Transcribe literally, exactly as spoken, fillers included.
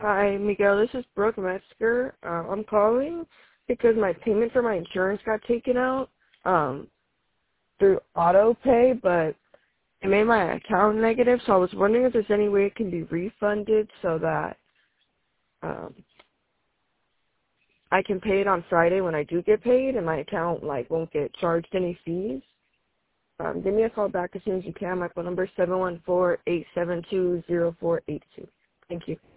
Hi, Miguel. This is Brooke Metzger. Uh, I'm calling because my payment for my insurance got taken out um, through auto pay, but it made my account negative. So I was wondering if there's any way it can be refunded so that um, I can pay it on Friday when I do get paid, and my account like won't get charged any fees. Um, give me a call back as soon as you can. My phone number is seven one four, eight seven two, zero four eight two. Thank you.